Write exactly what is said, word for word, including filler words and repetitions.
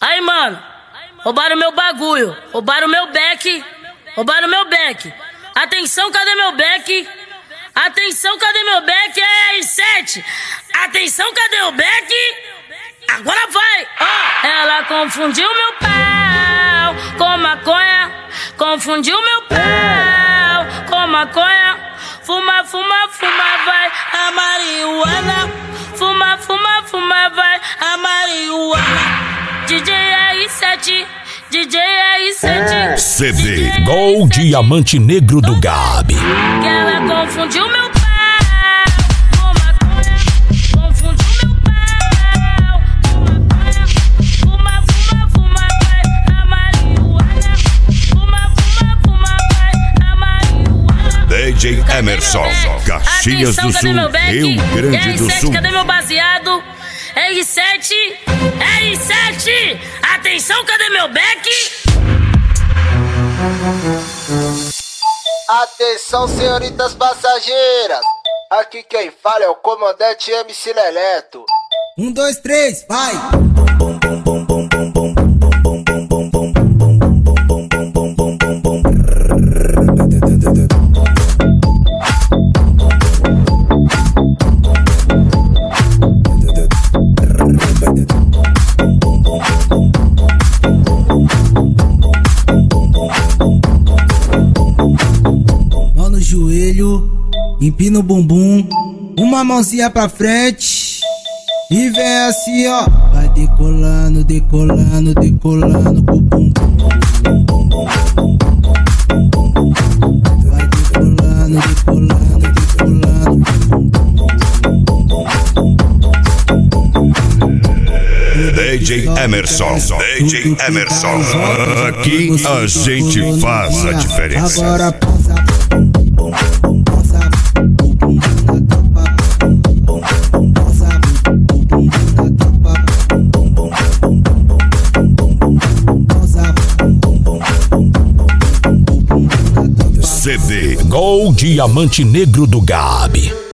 Aí, mano, roubaram meu bagulho, roubaram meu beck, roubaram meu beck. Atenção, cadê meu beck? Atenção, cadê meu beck? É R sete. Atenção, cadê o beck? Agora vai! Oh. Ela confundiu meu pau com maconha, confundiu meu pau com maconha. Fuma, fuma, fuma, vai a marihuana. Fuma, fuma, fuma, vai a marihuana. D J R sete, D J R sete. C D Gol Diamante Negro do Gabi. Que ela confundiu meu pau com maconha, confundiu meu pau com maconha. Fuma, fuma, fuma, vai a marihuana. Fuma, fuma, fuma, vai a marihuana. D J Emerson, Caxias do Sul, Rio Grande do Sul. Cadê meu baseado? R sete, R sete. Atenção, cadê meu beck? Atenção, senhoritas passageiras. Aqui quem fala é o comandante M C Leleto. Um, dois, três, vai! Mão no joelho, empina o bumbum, uma mãozinha pra frente e vem assim, ó. Vai decolando, decolando, decolando pro bumbum. Vai decolando, decolando, decolando pro bumbum. D J Emerson, D J Emerson. Aqui a gente faz a diferença. Agora passa, passa, C D Gol Diamante Negro do Gabi.